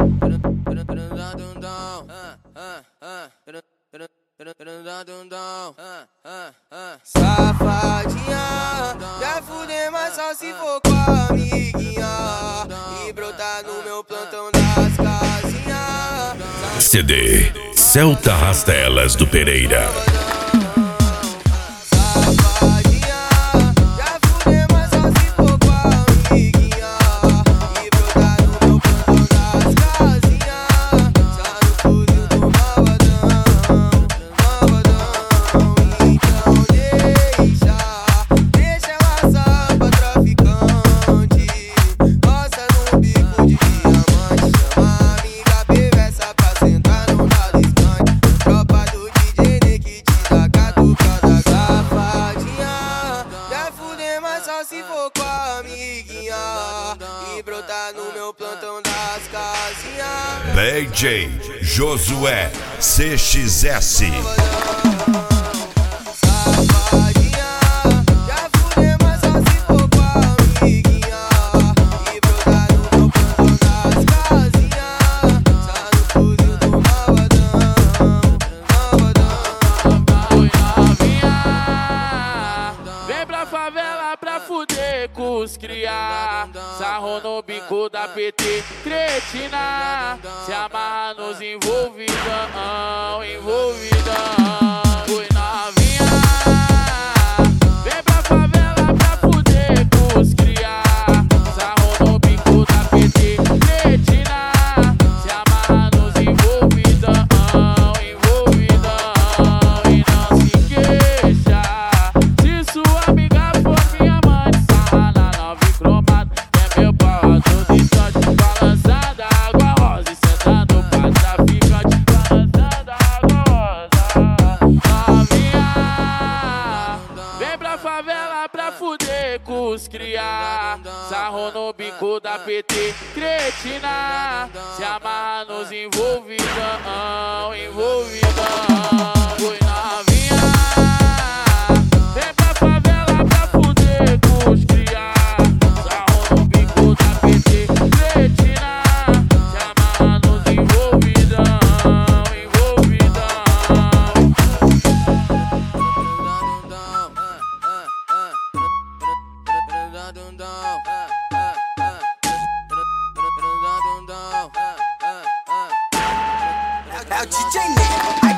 Safadinha, já fudeu, mas só se for com a amiguinha e brotar no meu plantão das casinhas. CD Celta Rastelas do Pereira. Só se for com a amiguinha e brotar no meu plantão das casinhas. DJ Josué CXS. Os cria, sarro no bico da PT, cretina, se amarra nos envolvidão, envolvidão. Fui novinha, vem pra favela pra fuder com os cria, sarro no bico da PT, cretina, se amarra nos envolvidão, envolvidão. E não se queixa, se sua amiga for minha mãe, os cria, sarro no bico da PT, cretina, se amarra nos envolvidão, envolvidão. Fui novinha, vem pra favela pra fuder com os cria, sarro no bico da PT, cretina, se amarra nos envolvidão, envolvidão. É o DJ Ney.